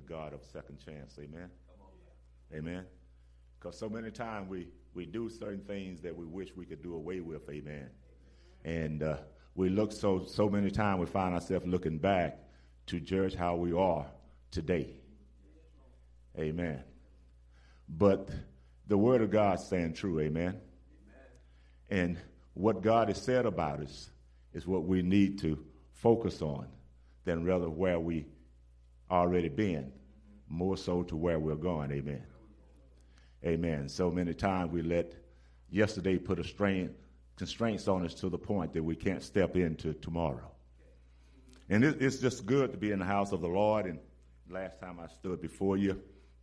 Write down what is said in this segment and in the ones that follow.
God of second chance. Amen. Amen. Because so many times we do certain things that we wish we could do away with. Amen. And we look so many times we find ourselves looking back to judge how we are today. Amen. But the word of God stands true. Amen. And what God has said about us is what we need to focus on than rather where we already been, more so to where we're going. Amen. Amen. So many times we let yesterday put constraints on us to the point that we can't step into tomorrow. And it's just good to be in the house of the Lord. And last time I stood before you,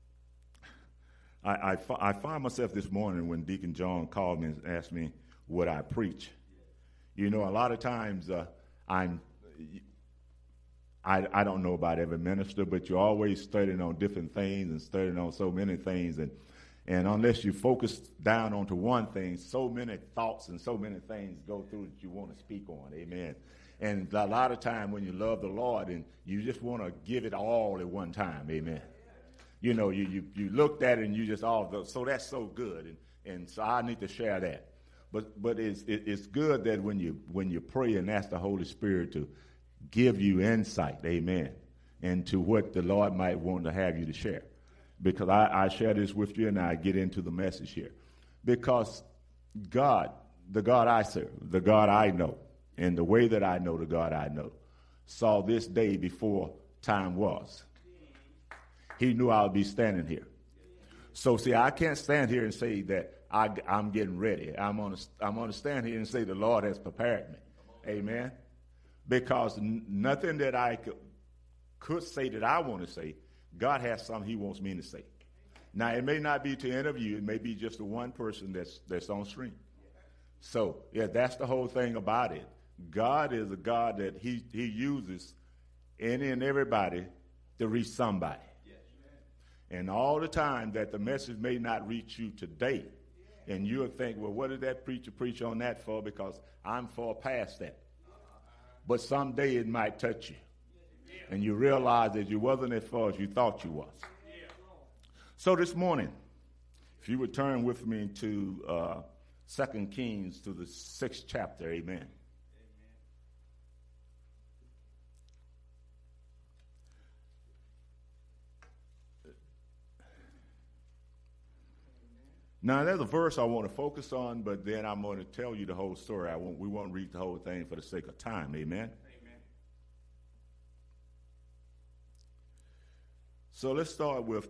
I find myself this morning when Deacon John called me and asked me would I preach. You know, a lot of times I don't know about every minister, but you're always studying on different things and studying on so many things. And unless you focus down onto one thing, so many thoughts and so many things go through that you want to speak on. Amen. And a lot of time when you love the Lord and you just want to give it all at one time. Amen. You know, you looked at it and you just so that's so good. And so I need to share that. But it's good that when you pray and ask the Holy Spirit to give you insight, amen, into what the Lord might want to have you to share. Because I share this with you and I get into the message here. Because God, the God I serve, the God I know, and the way that I know the God I know, saw this day before time was. He knew I would be standing here. So see, I can't stand here and say that I'm getting ready. I'm gonna stand here and say the Lord has prepared me. Amen. Because nothing that I could say that I want to say, God has something he wants me to say. Now, it may not be to any of you. It may be just the one person that's on stream. So, yeah, that's the whole thing about it. God is a God that he uses any and everybody to reach somebody. And all the time that the message may not reach you today, and you'll think, well, what did that preacher preach on that for? Because I'm far past that. But someday it might touch you. And you realize that you wasn't as far as you thought you was. So this morning, if you would turn with me to 2 Kings to the 6th chapter, amen. Now, there's a verse I want to focus on, but then I'm going to tell you the whole story. We won't read the whole thing for the sake of time. Amen? Amen. So let's start with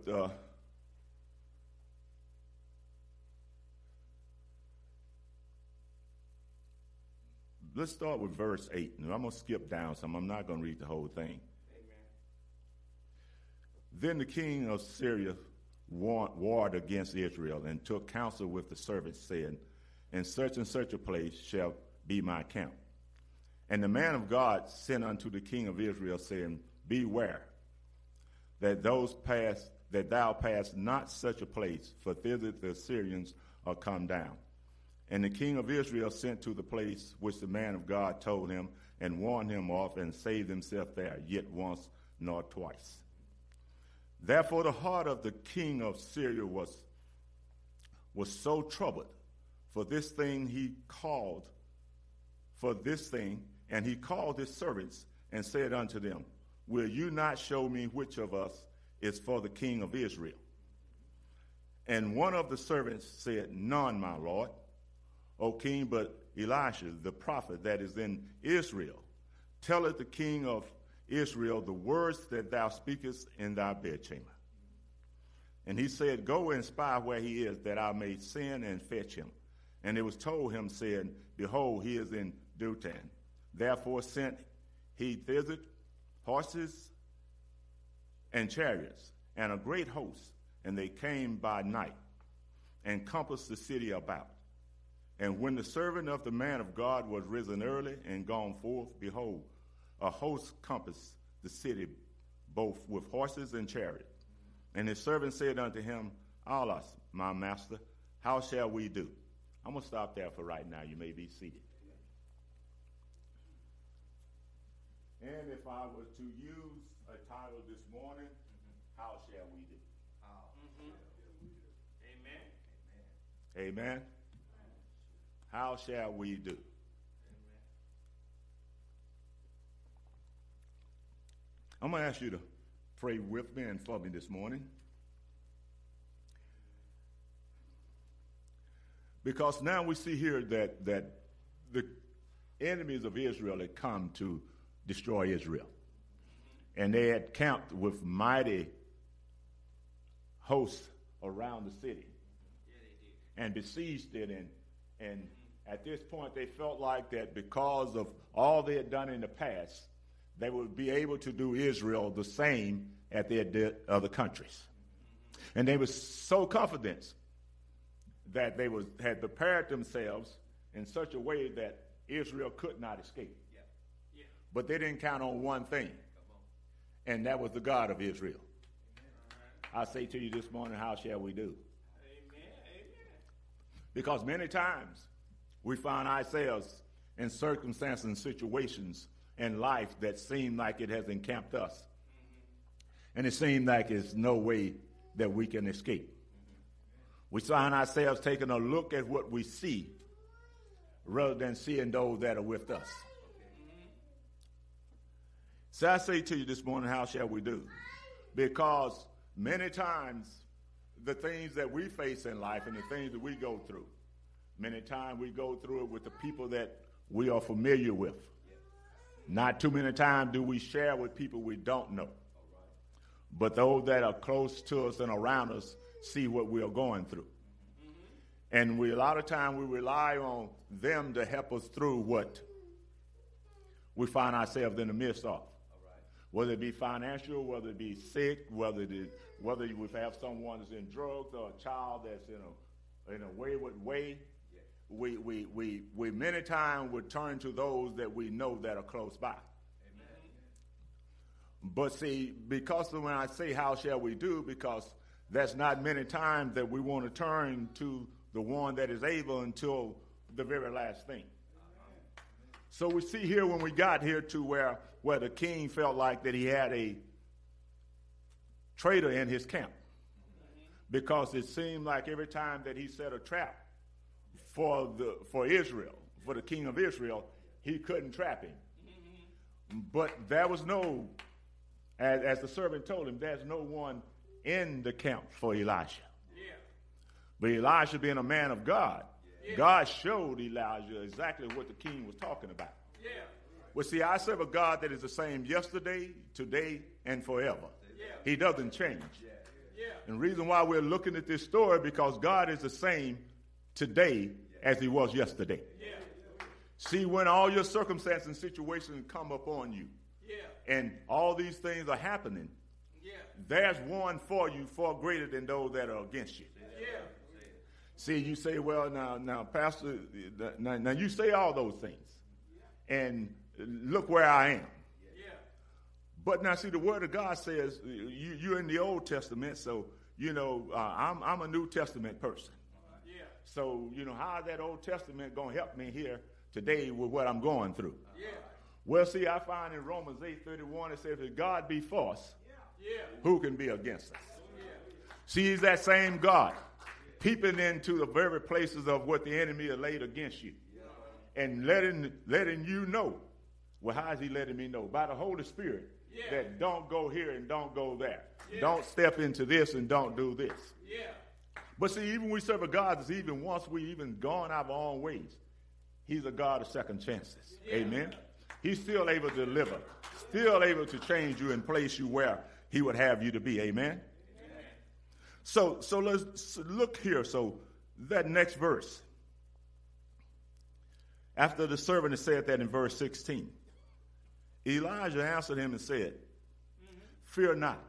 verse 8. And I'm going to skip down some. I'm not going to read the whole thing. Amen. Then the king of Syria warred against Israel and took counsel with the servants, saying, in such and such a place shall be my camp. And the man of God sent unto the king of Israel, saying, beware that thou pass not such a place, for thither the Assyrians are come down. And the king of Israel sent to the place which the man of God told him, and warned him off, and saved himself there, yet once nor twice. Therefore the heart of the king of Syria was so troubled for this thing, and he called his servants and said unto them, will you not show me which of us is for the king of Israel? And one of the servants said, none, my lord, O king, but Elisha, the prophet that is in Israel, telleth the king of Israel the words that thou speakest in thy bedchamber. And he said, go and spy where he is, that I may send and fetch him. And it was told him, saying, behold, he is in Dothan. Therefore sent he thither horses and chariots and a great host, and they came by night and compassed the city about. And when the servant of the man of God was risen early and gone forth, behold, a host compassed the city both with horses and chariots. And his servant said unto him, Alas, my master, how shall we do? I'm going to stop there for right now. You may be seated. And if I were to use a title this morning, how Amen. How shall we do? I'm going to ask you to pray with me and for me this morning. Because now we see here that the enemies of Israel had come to destroy Israel. And they had camped with mighty hosts around the city. And besieged it. And at this point, they felt like that because of all they had done in the past, they would be able to do Israel the same as they did other countries. And they were so confident that they had prepared themselves in such a way that Israel could not escape. But they didn't count on one thing, and that was the God of Israel. I say to you this morning, how shall we do? Because many times we find ourselves in circumstances and situations in life that seem like it has encamped us. And it seems like there's no way that we can escape. We find ourselves taking a look at what we see rather than seeing those that are with us. So I say to you this morning, how shall we do? Because many times the things that we face in life and the things that we go through, many times we go through it with the people that we are familiar with. Not too many times do we share with people we don't know. But those that are close to us and around us see what we are going through. And a lot of times we rely on them to help us through what we find ourselves in the midst of. Whether it be financial, whether it be sick, whether we have someone that's in drugs or a child that's in a wayward way, we many times would turn to those that we know that are close by. Amen. But see, because when I say how shall we do, because that's not many times that we want to turn to the one that is able until the very last thing. So we see here when we got here to where the king felt like that he had a traitor in his camp. Because it seemed like every time that he set a trap for Israel, for the king of Israel, he couldn't trap him. But there was no, as the servant told him, there's no one in the camp for Elisha. Yeah. But Elisha being a man of God, God showed Elijah exactly what the king was talking about. Yeah. Well, see, I serve a God that is the same yesterday, today, and forever. Yeah. He doesn't change. Yeah. And the reason why we're looking at this story, because God is the same today as he was yesterday. Yeah. See, when all your circumstances and situations come upon you, and all these things are happening, there's one for you far greater than those that are against you. Yeah. See, you say, well, now, Pastor, now you say all those things, and look where I am. Yeah. But now, see, the Word of God says you're in the Old Testament, so I'm a New Testament person. Yeah. So how is that Old Testament going to help me here today with what I'm going through? Yeah. Well, see, I find in Romans 8:31 it says, if God be for us, who can be against us? Yeah. See, he's that same God, peeping into the very places of what the enemy has laid against you, and letting you know. Well, how is he letting me know? By the Holy Spirit, that don't go here and don't go there. Don't step into this and don't do this. But see, even we serve a God that's even once we even gone our own ways, he's a God of second chances. Amen. He's still able to deliver, still able to change you and place you where he would have you to be. Amen. So let's look here. So that next verse, after the servant had said that in verse 16, Elijah answered him and said, fear not.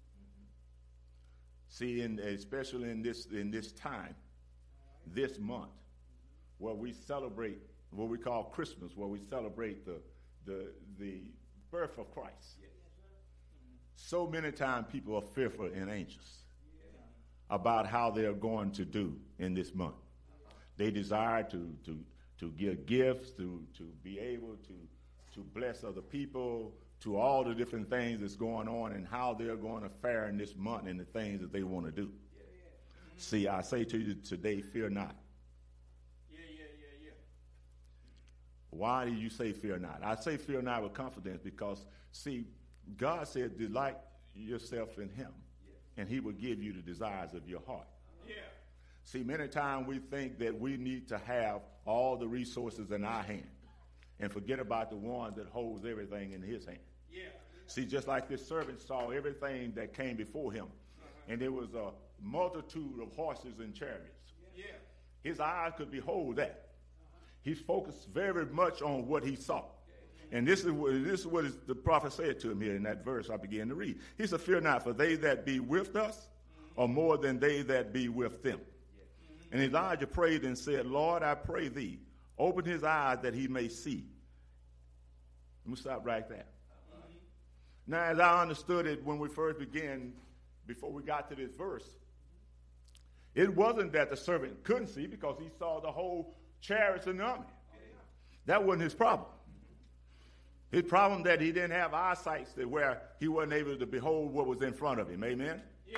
See, especially in this time, this month, where we celebrate what we call Christmas, where we celebrate the birth of Christ. So many times people are fearful and anxious about how they're going to do in this month. They desire to give gifts, to be able to bless other people, to all the different things that's going on and how they're going to fare in this month and the things that they want to do. See, I say to you today, fear not. Yeah. Why do you say fear not? I say fear not with confidence because, see, God said delight yourself in him, and he will give you the desires of your heart. Yeah. See, many times we think that we need to have all the resources in our hand and forget about the one that holds everything in his hand. Yeah. See, just like this servant saw everything that came before him, and there was a multitude of horses and chariots. Yeah. His eyes could behold that. He focused very much on what he saw. And this is what the prophet said to him here in that verse I began to read. He said, fear not, for they that be with us are more than they that be with them. And Elijah prayed and said, Lord, I pray thee, open his eyes that he may see. Let me stop right there. Now, as I understood it when we first began, before we got to this verse, it wasn't that the servant couldn't see because he saw the whole chariots and the army. That wasn't his problem. His problem that he didn't have eyesight that where he wasn't able to behold what was in front of him. Amen? Yeah.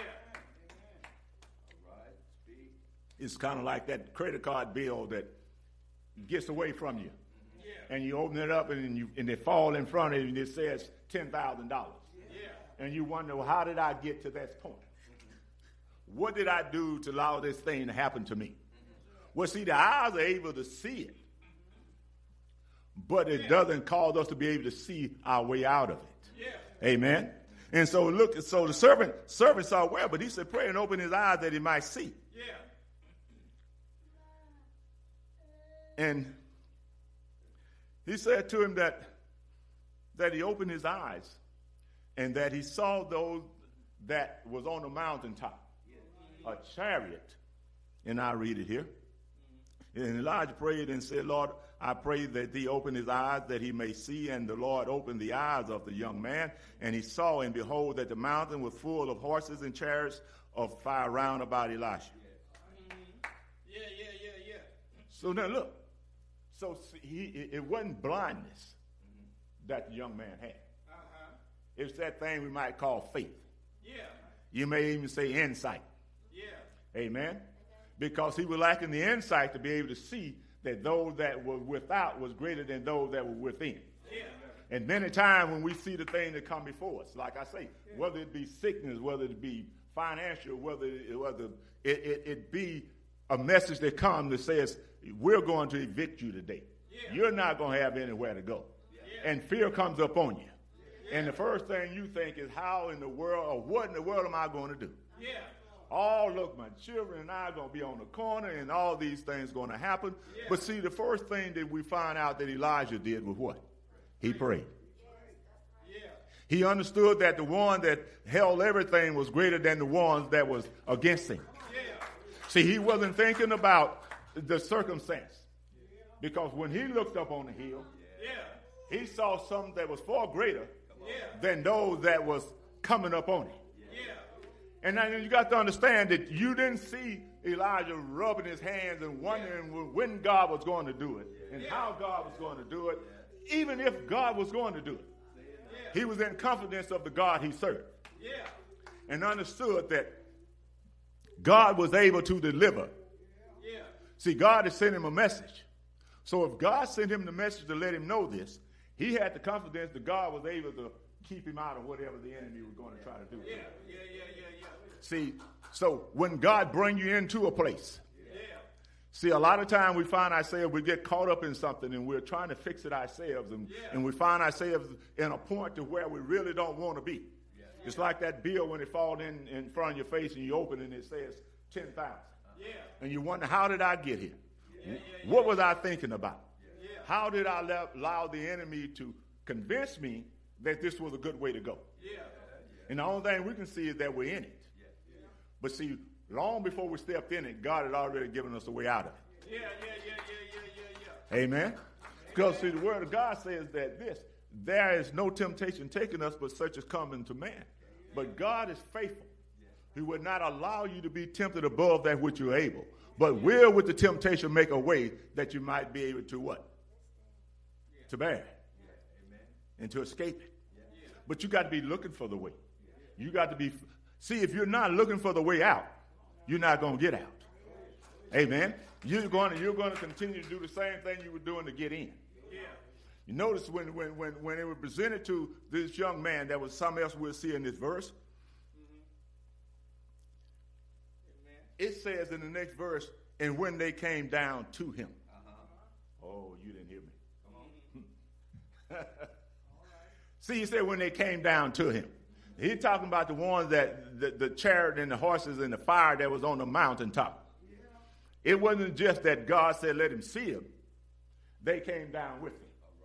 It's kind of like that credit card bill that gets away from you. Yeah. And you open it up and they fall in front of you and it says $10,000. Yeah. And you wonder, well, how did I get to that point? What did I do to allow this thing to happen to me? Well, see, the eyes are able to see it, but it doesn't cause us to be able to see our way out of it. Yeah. Amen? And so look, so the servant saw well, but he said, pray and open his eyes that he might see. Yeah. And he said to him that he opened his eyes and that he saw those that was on the mountaintop, a chariot. And I read it here. And Elijah prayed and said, Lord, I pray that thee open his eyes that he may see. And the Lord opened the eyes of the young man. And he saw, and behold, that the mountain was full of horses and chariots of fire round about Elisha. Yeah. So now look. So it wasn't blindness that the young man had. It's that thing we might call faith. Yeah. You may even say insight. Yeah. Amen? Because he was lacking the insight to be able to see that those that were without was greater than those that were within. Yeah. And many times when we see the thing that come before us, like I say, whether it be sickness, whether it be financial, whether it be a message that comes that says, we're going to evict you today. Yeah. You're not going to have anywhere to go. Yeah. And fear comes up on you. Yeah. And the first thing you think is, how in the world, or what in the world am I going to do? Yeah. Oh, look, my children and I are going to be on the corner and all these things going to happen. Yeah. But see, the first thing that we find out that Elijah did was what? He prayed. Yeah. He understood that the one that held everything was greater than the ones that was against him. Yeah. See, he wasn't thinking about the circumstance. Because when he looked up on the hill, he saw something that was far greater than those that was coming up on him. And now you got to understand that you didn't see Elijah rubbing his hands and wondering when God was going to do it and how God was going to do it, even if God was going to do it. He was in confidence of the God he served and understood that God was able to deliver. See, God had sent him a message. So if God sent him the message to let him know this, he had the confidence that God was able to keep him out of whatever the enemy was going to try to do. Yeah. See, so when God bring you into a place, see, a lot of time we find ourselves, we get caught up in something and we're trying to fix it ourselves, and we find ourselves in a point to where we really don't want to be. It's like that bill when it falls in front of your face and you open it and it says 10,000. And you wonder, how did I get here? What was I thinking about? How did I allow the enemy to convince me that this was a good way to go? And the only thing we can see is that we're in it. But see, long before we stepped in it, God had already given us a way out of it. Amen? Because see, the word of God says that there is no temptation taking us but such as coming to man. But God is faithful. He would not allow you to be tempted above that which you're able. But will with the temptation make a way that you might be able to what? To bear it. And to escape it. But you got to be looking for the way. You got to be, see, if you're not looking for the way out, you're not going to get out. Amen. You're going to continue to do the same thing you were doing to get in. Yeah. You notice when it was presented to this young man, there was something else we'll see in this verse. It says in the next verse, and when they came down to him. Oh, you didn't hear me. See, he said when they came down to him. He's talking about the ones that the chariot and the horses and the fire that was on the mountaintop. It wasn't just that God said let him see him. They came down with him.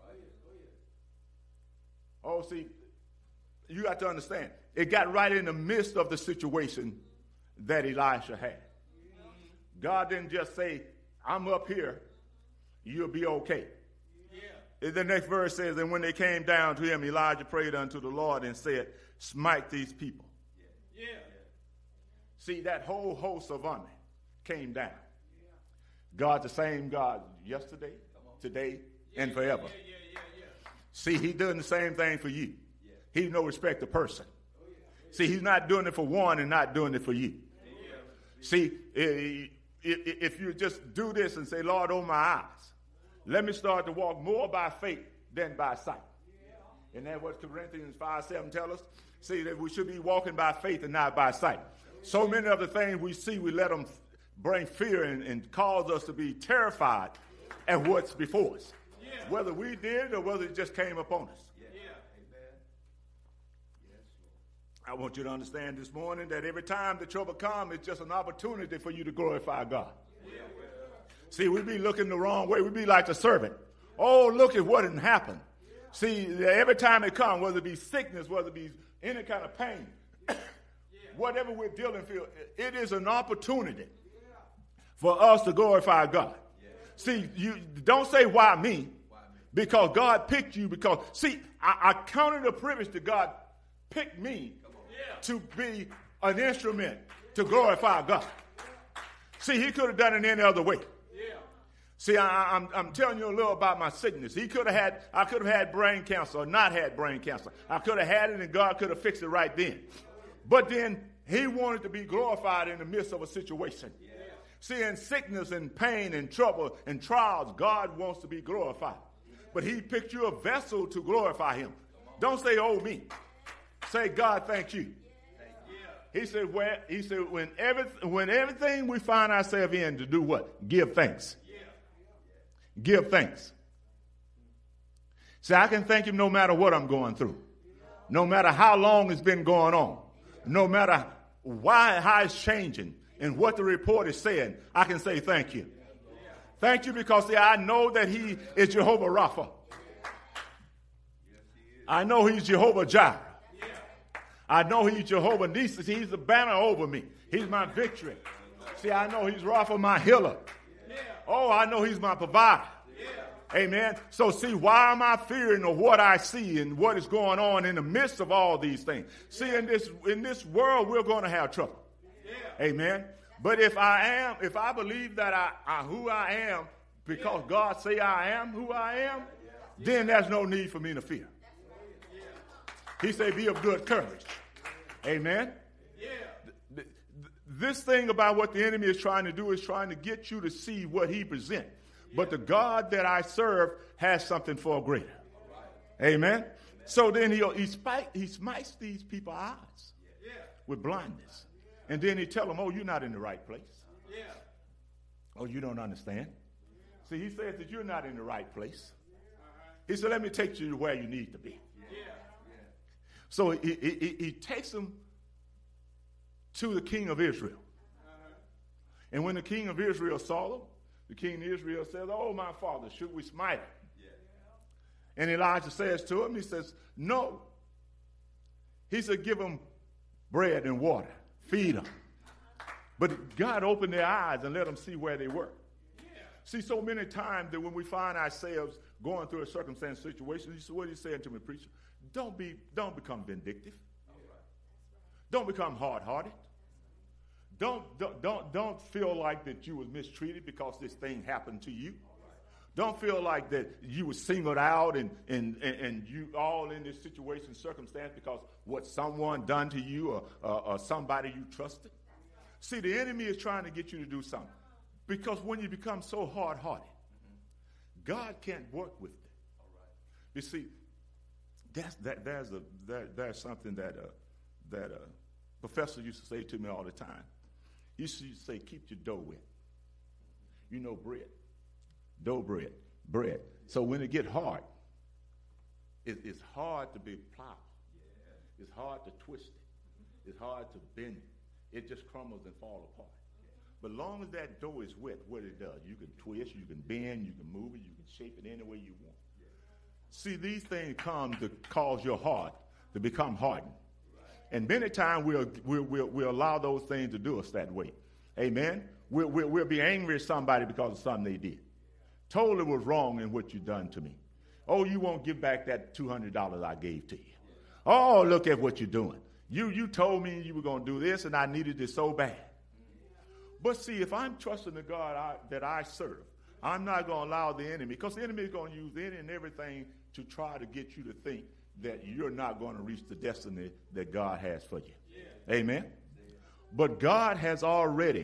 Oh, see, you got to understand. It got right in the midst of the situation that Elisha had. God didn't just say, I'm up here, you'll be okay. Yeah. The next verse says, and when they came down to him, Elijah prayed unto the Lord and said, smite these people. Yeah. See, that whole host of army came down. God's the same God yesterday, today, and forever. See, he's doing the same thing for you. He's no respect of person. See, he's not doing it for one and not doing it for you. See, if you just do this and say, Lord, open my eyes, let me start to walk more by faith than by sight. And that's what Corinthians 5:7 tells us. See, that we should be walking by faith and not by sight. So many of the things we see, we let them bring fear and cause us to be terrified at what's before us. Whether we did or whether it just came upon us. I want you to understand this morning that every time the trouble comes, it's just an opportunity for you to glorify God. See, we be looking the wrong way. We be like the servant. Oh, look at what had happened. See, every time it comes, whether it be sickness, whether it be any kind of pain, whatever we're dealing with, it is an opportunity for us to glorify God. See, you don't say, why me? Because God picked you. Because, see, I counted a privilege that God picked me to be an instrument to glorify God. See, he could have done it any other way. See, I'm telling you a little about my sickness. I could have had brain cancer or not had brain cancer. I could have had it and God could have fixed it right then. But then he wanted to be glorified in the midst of a situation. See, in sickness and pain and trouble and trials, God wants to be glorified. But he picked you a vessel to glorify him. Don't say, oh, me. Say, God, thank you. He said, when everything we find ourselves in, to do what? Give thanks. Give thanks. See, I can thank him no matter what I'm going through. No matter how long it's been going on. No matter how it's changing and what the report is saying, I can say thank you. Thank you because, see, I know that he is Jehovah Rapha. I know he's Jehovah Jireh. I know he's Jehovah Nissi. He's the banner over me. He's my victory. See, I know he's Rapha, my healer. Oh, I know he's my provider. Amen. So, see, why am I fearing of what I see and what is going on in the midst of all these things? See, in this world, we're going to have trouble. Amen. But if I believe that I who I am, because God say I am who I am, then there's no need for me to fear. He said, be of good courage. Amen. This thing about what the enemy is trying to do is trying to get you to see what he presents. But the God that I serve has something far greater. Amen. So then he smites these people's eyes with blindness. And then he tell them, oh, you're not in the right place. Oh, you don't understand. See, he says that you're not in the right place. He said, let me take you to where you need to be. So he takes them to the king of Israel. And when the king of Israel saw them, the king of Israel says, oh, my father, should we smite him? And Elijah says to him, he says, no. He said, give them bread and water. Feed them. But God opened their eyes and let them see where they were. See, so many times that when we find ourselves going through a circumstance situation, what are you saying to me, preacher? Don't become vindictive. Don't become hard-hearted. Don't feel like that you was mistreated because this thing happened to you. Don't feel like that you were singled out and you all in this situation, circumstance because what someone done to you or somebody you trusted. See, the enemy is trying to get you to do something. Because when you become so hard-hearted, God can't work with it. You see, there's something that professor used to say to me all the time. He used to say, keep your dough wet. You know, bread. Dough bread. So when it get hard, it's hard to be plowed. It's hard to twist it. It's hard to bend it. It just crumbles and falls apart. But long as that dough is wet, what it does, you can twist, you can bend, you can move it, you can shape it any way you want. See, these things come to cause your heart to become hardened. And many times we'll allow those things to do us that way. Amen? We'll be angry at somebody because of something they did. Totally was wrong in what you done to me. Oh, you won't give back that $200 I gave to you. Oh, look at what you're doing. You told me you were going to do this, and I needed it so bad. But see, if I'm trusting the God that I serve, I'm not going to allow the enemy, because the enemy is going to use any and everything to try to get you to think that you're not going to reach the destiny that God has for you. Yeah. Amen? Yeah. But God has already,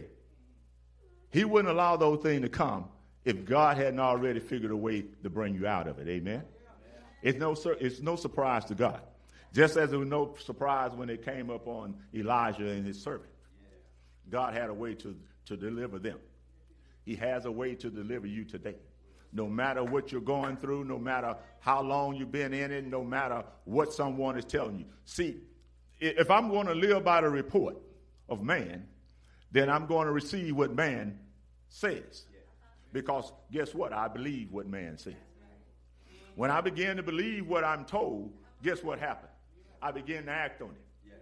he wouldn't allow those things to come if God hadn't already figured a way to bring you out of it. Amen? Yeah. It's no surprise to God. Just as it was no surprise when it came up on Elijah and his servant. God had a way to deliver them. He has a way to deliver you today. No matter what you're going through, no matter how long you've been in it, no matter what someone is telling you. See, if I'm going to live by the report of man, then I'm going to receive what man says. Because guess what? I believe what man says. When I begin to believe what I'm told, guess what happened? I begin to act on it.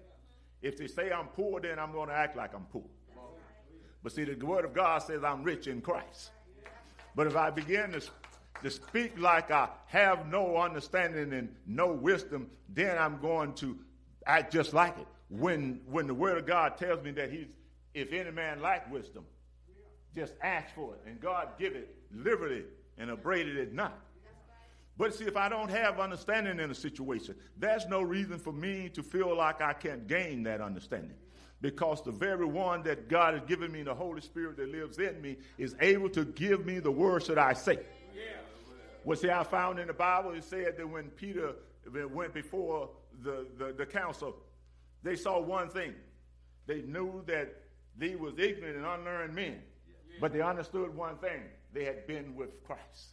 If they say I'm poor, then I'm going to act like I'm poor. But see, the word of God says I'm rich in Christ. But if I begin to speak like I have no understanding and no wisdom, then I'm going to act just like it. When the word of God tells me that if any man lack wisdom, just ask for it. And God give it liberally and upbraided it not. But see, if I don't have understanding in a situation, there's no reason for me to feel like I can't gain that understanding. Because the very one that God has given me, the Holy Spirit that lives in me, is able to give me the words that I say. Yeah. Well, see, I found in the Bible, it said that when Peter went before the council, they saw one thing. They knew that they was ignorant and unlearned men. Yeah. But they understood one thing. They had been with Christ.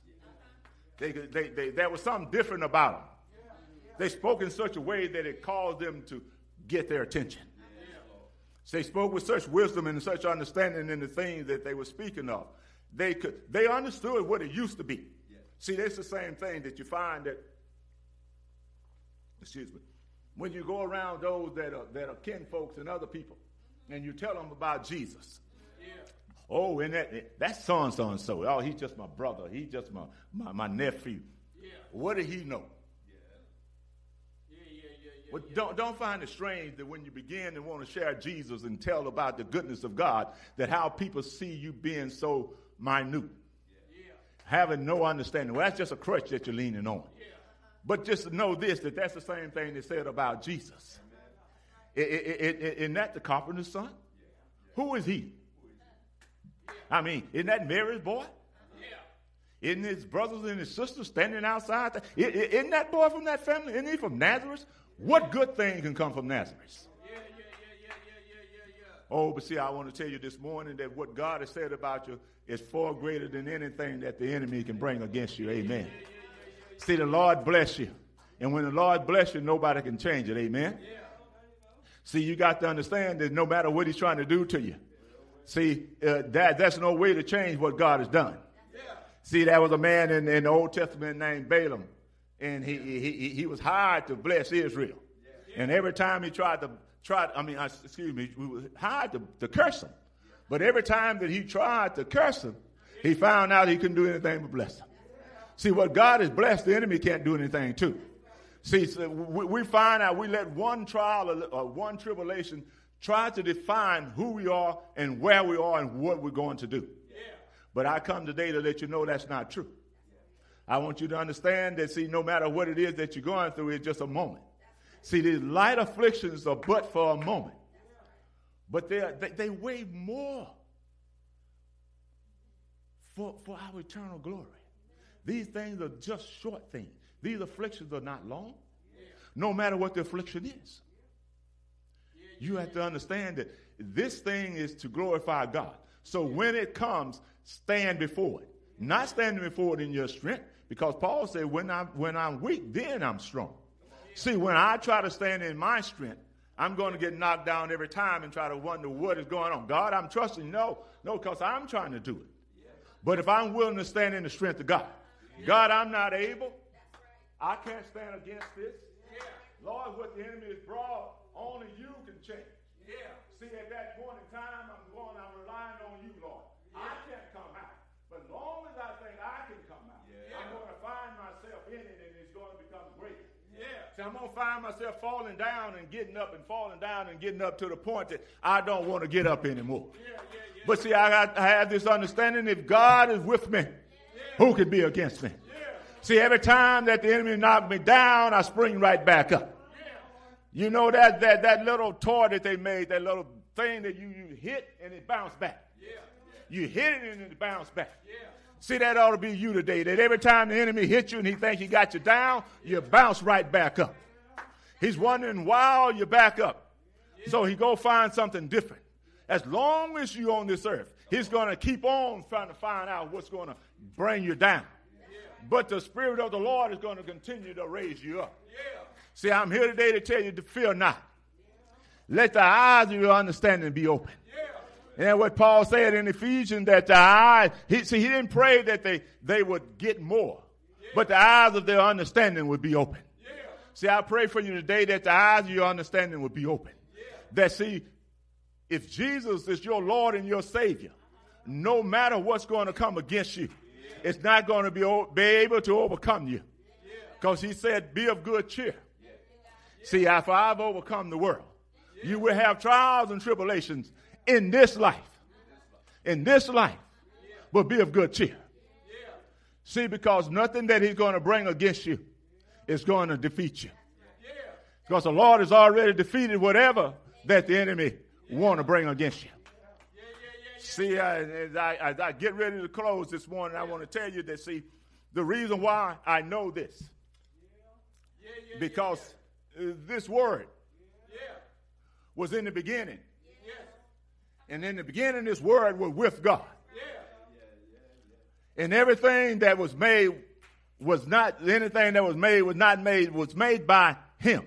There was something different about them. They spoke in such a way that it caused them to get their attention. So they spoke with such wisdom and such understanding in the things that they were speaking of. They understood what it used to be. See, that's the same thing that you find that, when you go around those that are kin folks and other people, and you tell them about Jesus. Oh, and that's so-and-so. Oh, he's just my brother. He's just my nephew. Yeah. What did he know? But don't find it strange that when you begin to want to share Jesus and tell about the goodness of God, that how people see you being so minute, having no understanding. Well, that's just a crutch that you're leaning on. But just know this, that's the same thing they said about Jesus. Isn't that the carpenter's son? Who is he? I mean, isn't that Mary's boy? Yeah. Isn't his brothers and his sisters standing outside? Isn't that boy from that family? Isn't he from Nazareth? What good thing can come from Nazareth? Yeah. Oh, but see, I want to tell you this morning that what God has said about you is far greater than anything that the enemy can bring against you. Amen. See, the Lord bless you. And when the Lord bless you, nobody can change it. Amen. Yeah. See, you got to understand that no matter what he's trying to do to you, see, that's no way to change what God has done. Yeah. See, there was a man in the Old Testament named Balaam, and he was hired to bless Israel. Yeah. And every time he tried to curse him. But every time that he tried to curse him, he found out he couldn't do anything but bless him. See, what God has blessed, the enemy can't do anything to. See, so we find out we let one trial or one tribulation try to define who we are and where we are and what we're going to do. Yeah. But I come today to let you know that's not true. I want you to understand that, see, no matter what it is that you're going through, it's just a moment. See, these light afflictions are but for a moment. But they weigh more for our eternal glory. These things are just short things. These afflictions are not long, no matter what the affliction is. You have to understand that this thing is to glorify God. So when it comes, stand before it. Not standing before it in your strength, because Paul said, when I'm weak, then I'm strong. See, when I try to stand in my strength, I'm going to get knocked down every time and try to wonder what is going on. God, I'm trusting you. No, because I'm trying to do it. But if I'm willing to stand in the strength of God, God, I'm not able. I can't stand against this. Lord, what the enemy has brought, only you can change. See, at that point in time, I'm relying on you, Lord. I can't come out. But as long as I think I can come out, I'm going to find myself in it, and it's going to become great. See, I'm going to find myself falling down and getting up and falling down and getting up to the point that I don't want to get up anymore. But see, I have this understanding, if God is with me, who can be against me? See, every time that the enemy knocked me down, I spring right back up. You know that little toy that they made, that little thing that you hit and it bounced back. You hit it and it bounced back. See, that ought to be you today, that every time the enemy hits you and he thinks he got you down, you bounce right back up. He's wondering why you're back up. So he go find something different. As long as you're on this earth, he's going to keep on trying to find out what's going to bring you down. But the Spirit of the Lord is going to continue to raise you up. See, I'm here today to tell you to fear not. Let the eyes of your understanding be open. And what Paul said in Ephesians, that the eyes, he didn't pray that they would get more, but the eyes of their understanding would be open. See, I pray for you today that the eyes of your understanding would be open. That, see, if Jesus is your Lord and your Savior, no matter what's going to come against you, it's not going to be able to overcome you. Because he said, be of good cheer. See, after I've overcome the world, you will have trials and tribulations in this life. In this life. But be of good cheer. See, because nothing that he's going to bring against you is going to defeat you. Because the Lord has already defeated whatever that the enemy want to bring against you. See, as I get ready to close this morning, I want to tell you that, see, the reason why I know this, because this word was in the beginning. And in the beginning, this word was with God. And everything that was made was not, anything that was was made by him.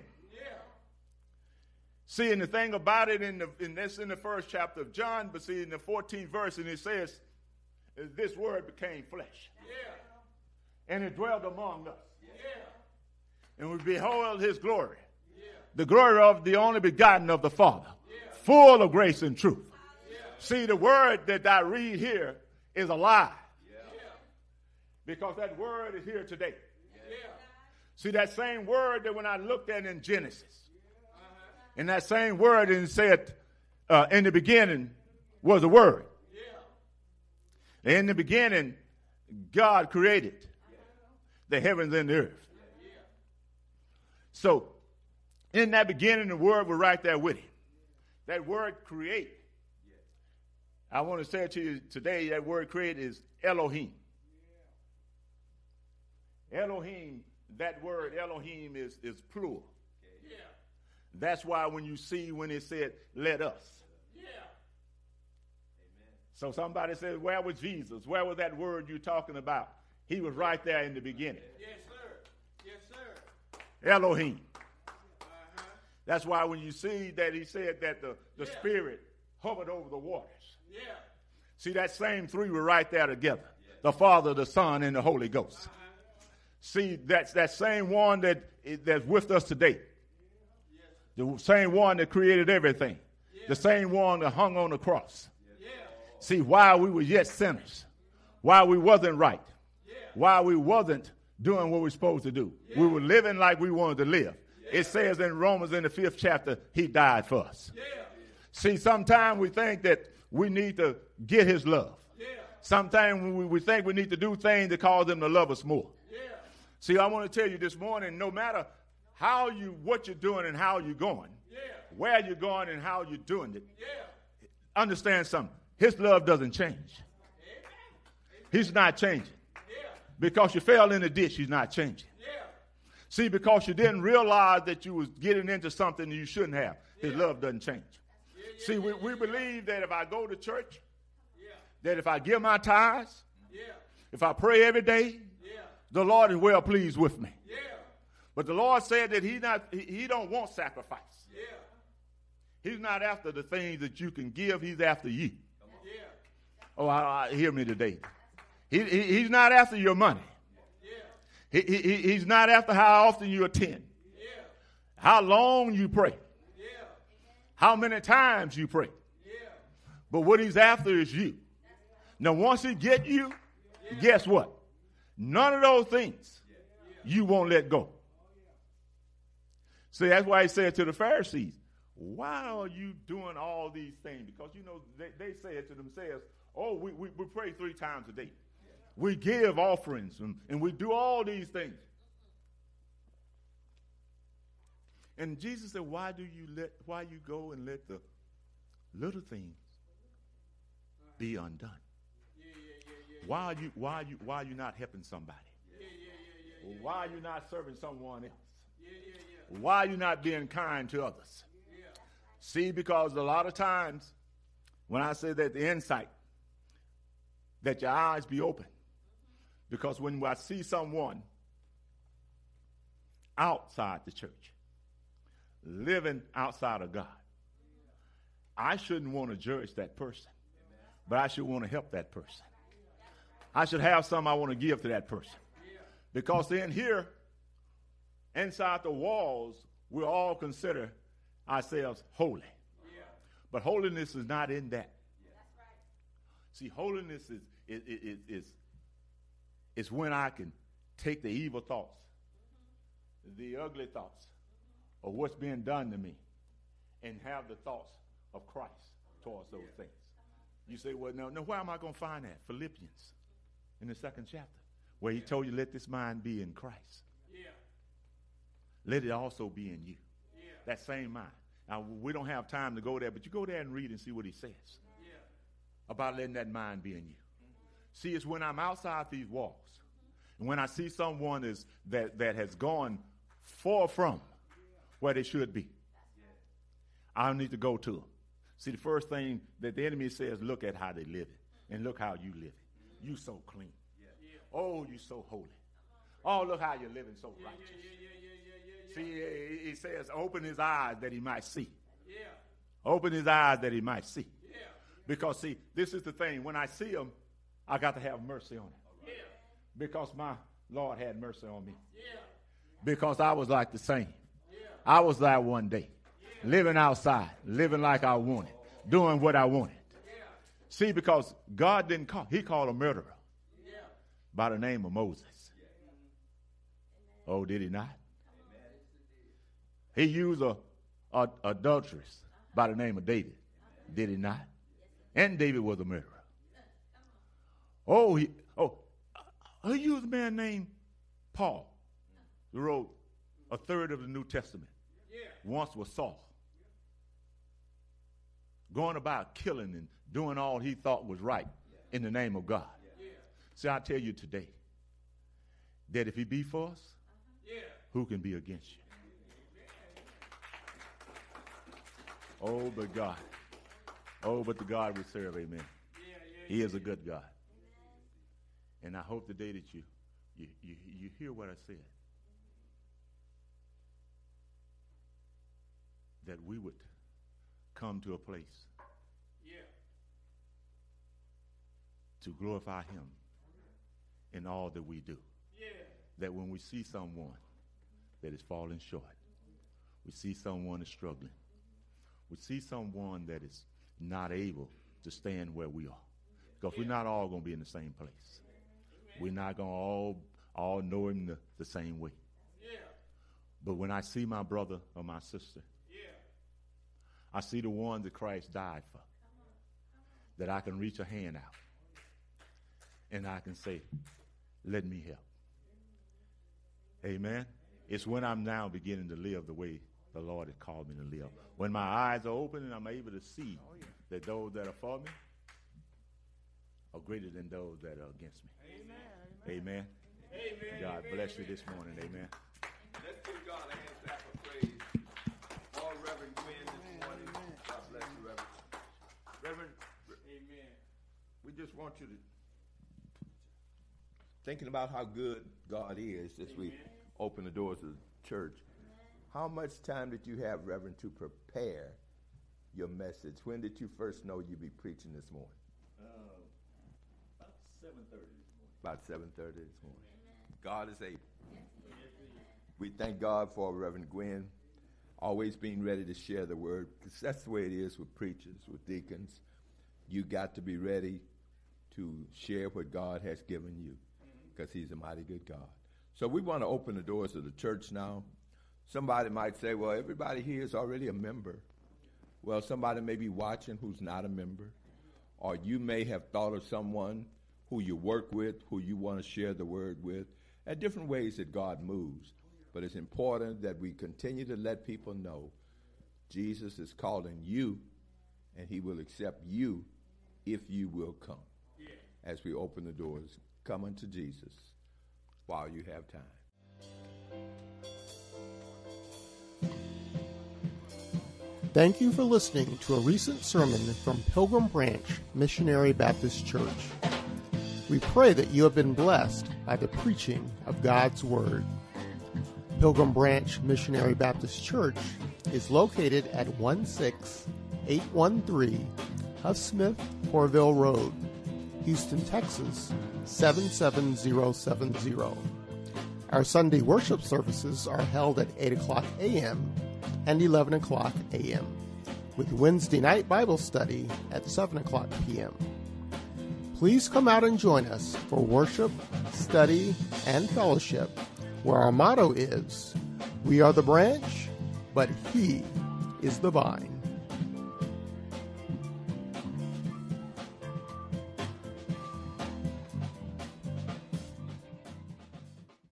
See, and the thing about it, that's in the first chapter of John, but see, in the 14th verse, and it says, this word became flesh. And it dwelled among us. And we behold his glory. The glory of the only begotten of the Father. Full of grace and truth. See, the word that I read here is alive. Because that word is here today. See, that same word that when I looked at in Genesis, and that same word and said, in the beginning was the word. In the beginning, God created the heavens and the earth. So, in that beginning, the word was right there with him. That word create. I want to say it to you today, that word create is Elohim. Elohim, that word Elohim is plural. That's why when you see when it said, let us. So somebody says, where was Jesus? Where was that word you're talking about? He was right there in the beginning. Yes, sir. Yes, sir. Elohim. That's why when you see that he said that the Spirit hovered over the waters. See, that same three were right there together. The Father, the Son, and the Holy Ghost. See, that's that same one that's with us today. The same one that created everything. The same one that hung on the cross. See, while we were yet sinners, while we wasn't right, while we wasn't doing what we're supposed to do, we were living like we wanted to live. It says in Romans in the 5th chapter, he died for us. See, sometimes we think that we need to get his love. Sometimes we think we need to do things that cause him to love us more. See, I want to tell you this morning, no matter what you're doing and how you're going, where you're going and how you're doing it, understand something. His love doesn't change. He's not changing. Because you fell in the ditch, he's not changing. See, because you didn't realize that you was getting into something you shouldn't have, his love doesn't change. See, we believe that if I go to church, that if I give my tithes, if I pray every day, the Lord is well pleased with me. But the Lord said that he don't want sacrifice. He's not after the things that you can give. He's after you. Oh, hear me today. He's not after your money. He's not after how often you attend. How long you pray. How many times you pray. But what he's after is you. Now, once he get you, guess what? None of those things you won't let go. See, that's why he said to the Pharisees, why are you doing all these things? Because, you know, they said to themselves, oh, we pray 3 times a day. We give offerings and we do all these things. And Jesus said, why you go and let the little things be undone? Why are you not helping somebody? Why are you not serving someone else? Why are you not being kind to others? See, because a lot of times when I say that the insight, that your eyes be open. Because when I see someone outside the church, living outside of God, I shouldn't want to judge that person, but I should want to help that person. I should have something I want to give to that person. Because in here, inside the walls, we all consider ourselves holy. But holiness is not in that. See, holiness is when I can take the evil thoughts, the ugly thoughts of what's being done to me, and have the thoughts of Christ towards those things. You say, well, no, where am I going to find that? Philippians in the 2nd chapter, where he told you, let this mind be in Christ. Let it also be in you. That same mind. Now, we don't have time to go there, but you go there and read and see what he says about letting that mind be in you. See, it's when I'm outside these walls, and when I see someone that has gone far from where they should be, I need to go to them. See, the first thing that the enemy says, look at how they live it, and look how you live it. You so clean. Oh, you so holy. Oh, look how you're living so righteous. See, he says, open his eyes that he might see. Open his eyes that he might see. Because, see, this is the thing. When I see him, I got to have mercy on him. Because my Lord had mercy on me. Because I was like the same. I was that one day. Living outside. Living like I wanted. Doing what I wanted. See, because God didn't call. He called a murderer. By the name of Moses. Oh, did he not? He used a adulteress by the name of David. Did he not? And David was a murderer. He used a man named Paul, who wrote a third of the New Testament. Once was Saul. Going about killing and doing all he thought was right in the name of God. See, I tell you today that if he be for us, who can be against you? Oh, but God. Oh, but the God we serve, amen. He is a good God. And I hope today that you hear what I said. That we would come to a place to glorify him in all that we do. That when we see someone that is falling short, we see someone is struggling, we see someone that is not able to stand where we are. Because we're not all going to be in the same place. We're not going to all know him the same way. But when I see my brother or my sister, I see the one that Christ died for, that I can reach a hand out and I can say, let me help. Amen. It's when I'm now beginning to live the way the Lord has called me to live. When my eyes are open and I'm able to see that those that are for me are greater than those that are against me. Amen. Amen. God bless you this morning. Amen. Let's give God a hand clap of praise. All Reverend Gwen this morning. God bless you, Reverend. Reverend, amen. We just want you to thinking about how good God is as we open the doors of the church. How much time did you have, Reverend, to prepare your message? When did you first know you'd be preaching this morning? About 7:30 this morning. About 7:30 this morning. God is able. We thank God for Reverend Gwen always being ready to share the word, because that's the way it is with preachers, with deacons. You got to be ready to share what God has given you, because he's a mighty good God. So we want to open the doors of the church now. Somebody might say, well, everybody here is already a member. Well, somebody may be watching who's not a member, or you may have thought of someone who you work with, who you want to share the word with, at different ways that God moves. But it's important that we continue to let people know Jesus is calling you, and he will accept you if you will come. Yeah. As we open the doors, come unto Jesus while you have time. Thank you for listening to a recent sermon from Pilgrim Branch Missionary Baptist Church. We pray that you have been blessed by the preaching of God's Word. Pilgrim Branch Missionary Baptist Church is located at 16813 Huff Smith Corville Road, Houston, Texas 77070. Our Sunday worship services are held at 8 o'clock a.m. and 11 o'clock a.m., with Wednesday night Bible study at 7 o'clock p.m. Please come out and join us for worship, study, and fellowship, where our motto is, we are the branch, but he is the vine.